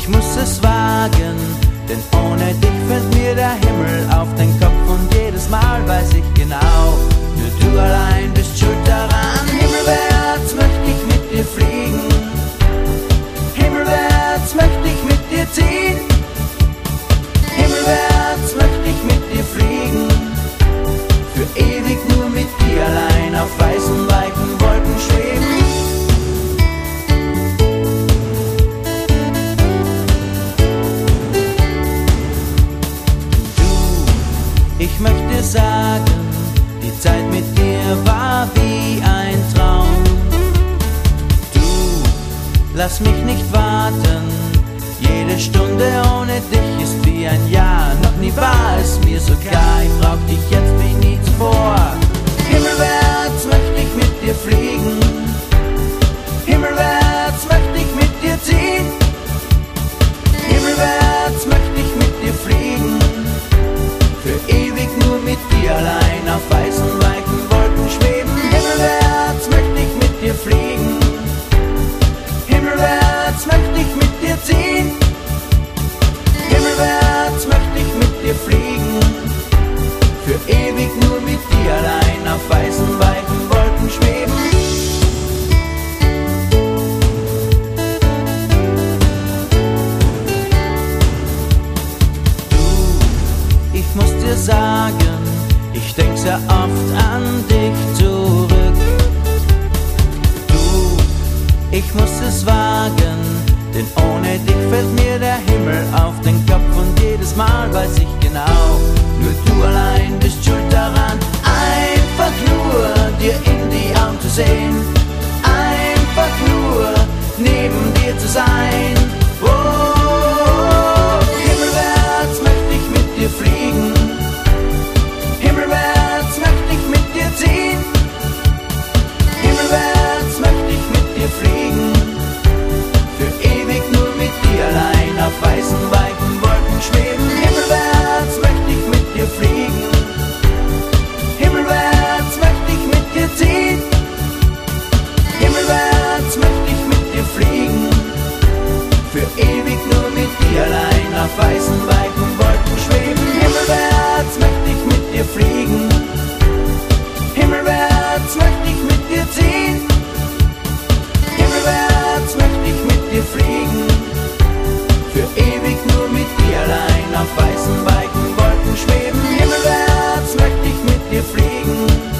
ich muss es wagen, denn ohne dich fällt mir der Himmel auf den Kopf und jedes Mal weiß ich genau, nur du allein bist schuld daran. Himmelwärts möchte ich mit dir fliegen, himmelwärts möchte ich mit dir ziehen, himmelwärts möchte ich mit dir fliegen, für ewig nur mit dir allein auf weißen, weiten Wolken schweben. Ich möchte sagen, die Zeit mit dir war wie ein Traum. Du, lass mich nicht warten, jede Stunde ohne dich ist wie ein Jahr. Noch nie war es mir so klar, ich brauch dich jetzt wie nie zuvor. Himmelwärts möchte ich mit dir fliegen, himmelwärts möchte ich mit dir ziehen, himmelwärts möchte ich mit dir fliegen, für ewig nur mit dir allein auf weißen, weiten Wolken schweben. Himmelwärts möchte ich mit dir fliegen, himmelwärts möchte ich mit dir ziehen, himmelwärts möchte ich mit dir fliegen, für ewig nur mit dir allein auf weißen, weiten Wolken schweben. Ich muss dir sagen, ich denk sehr oft an dich zurück. Du, ich muss es wagen, denn ohne dich fällt mir der Himmel auf den Kopf und jedes Mal weiß ich genau, nur du allein bist schuld daran. Einfach nur dir in die Augen zu sehen, einfach nur neben dir zu sein. Oh, himmelwärts möchte ich mit dir fliegen, himmelwärts möchte ich mit dir ziehen, himmelwärts möchte ich mit dir fliegen, für ewig nur mit dir allein auf weißen, weiten Wolken schweben. Himmelwärts möchte ich mit dir fliegen, himmelwärts möchte ich mit dir ziehen, himmelwärts möchte ich mit dir fliegen, für ewig nur mit dir allein auf weißen, weiten Wolken schweben. Himmelwärts möchte ich mit dir fliegen, himmelwärts möchte ich mit dir ziehen, himmelwärts möchte ich mit dir fliegen, für ewig nur mit dir allein auf weißen, weiten Wolken schweben. Himmelwärts möchte ich mit dir fliegen,